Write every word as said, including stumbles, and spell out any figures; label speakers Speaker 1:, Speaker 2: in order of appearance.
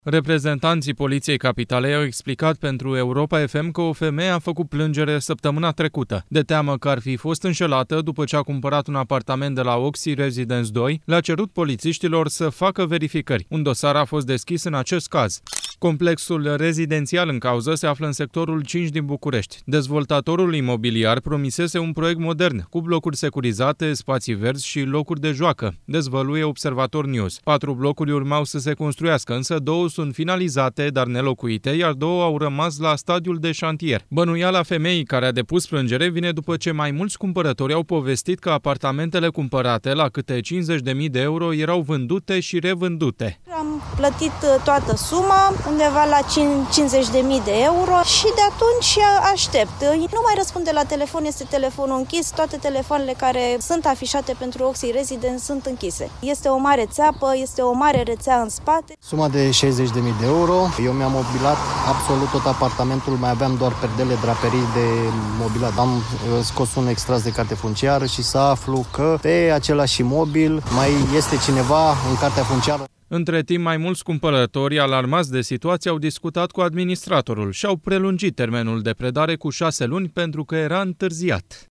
Speaker 1: Reprezentanții Poliției Capitalei au explicat pentru Europa F M că o femeie a făcut plângere săptămâna trecută, de teamă că ar fi fost înșelată după ce a cumpărat un apartament de la Oxy Residence doi, le-a cerut polițiștilor să facă verificări. Un dosar a fost deschis în acest caz. Complexul rezidențial în cauză se află în sectorul cinci din București. Dezvoltatorul imobiliar promisese un proiect modern, cu blocuri securizate, spații verzi și locuri de joacă, dezvăluie Observator News. Patru blocuri urmau să se construiască, însă două sunt finalizate, dar nelocuite, iar două au rămas la stadiul de șantier. Bănuiala femeii care a depus plângere vine după ce mai mulți cumpărători au povestit că apartamentele cumpărate la câte cincizeci de mii de euro erau vândute și revândute.
Speaker 2: Am plătit toată suma, undeva la cincizeci de mii de euro și de atunci aștept. Nu mai răspunde la telefon, este telefonul închis, toate telefoanele care sunt afișate pentru Oxy Residence sunt închise. Este o mare țeapă, este o mare rețea în spate.
Speaker 3: Suma de șaizeci de mii de euro, eu mi-am mobilat absolut tot apartamentul, mai aveam doar perdele, draperii de mobilat. Am scos un extras de carte funciară și să aflu că pe același imobil mai este cineva în cartea funciară.
Speaker 1: Între timp, mai mulți cumpărători alarmați de situație au discutat cu administratorul și au prelungit termenul de predare cu șase luni pentru că era întârziat.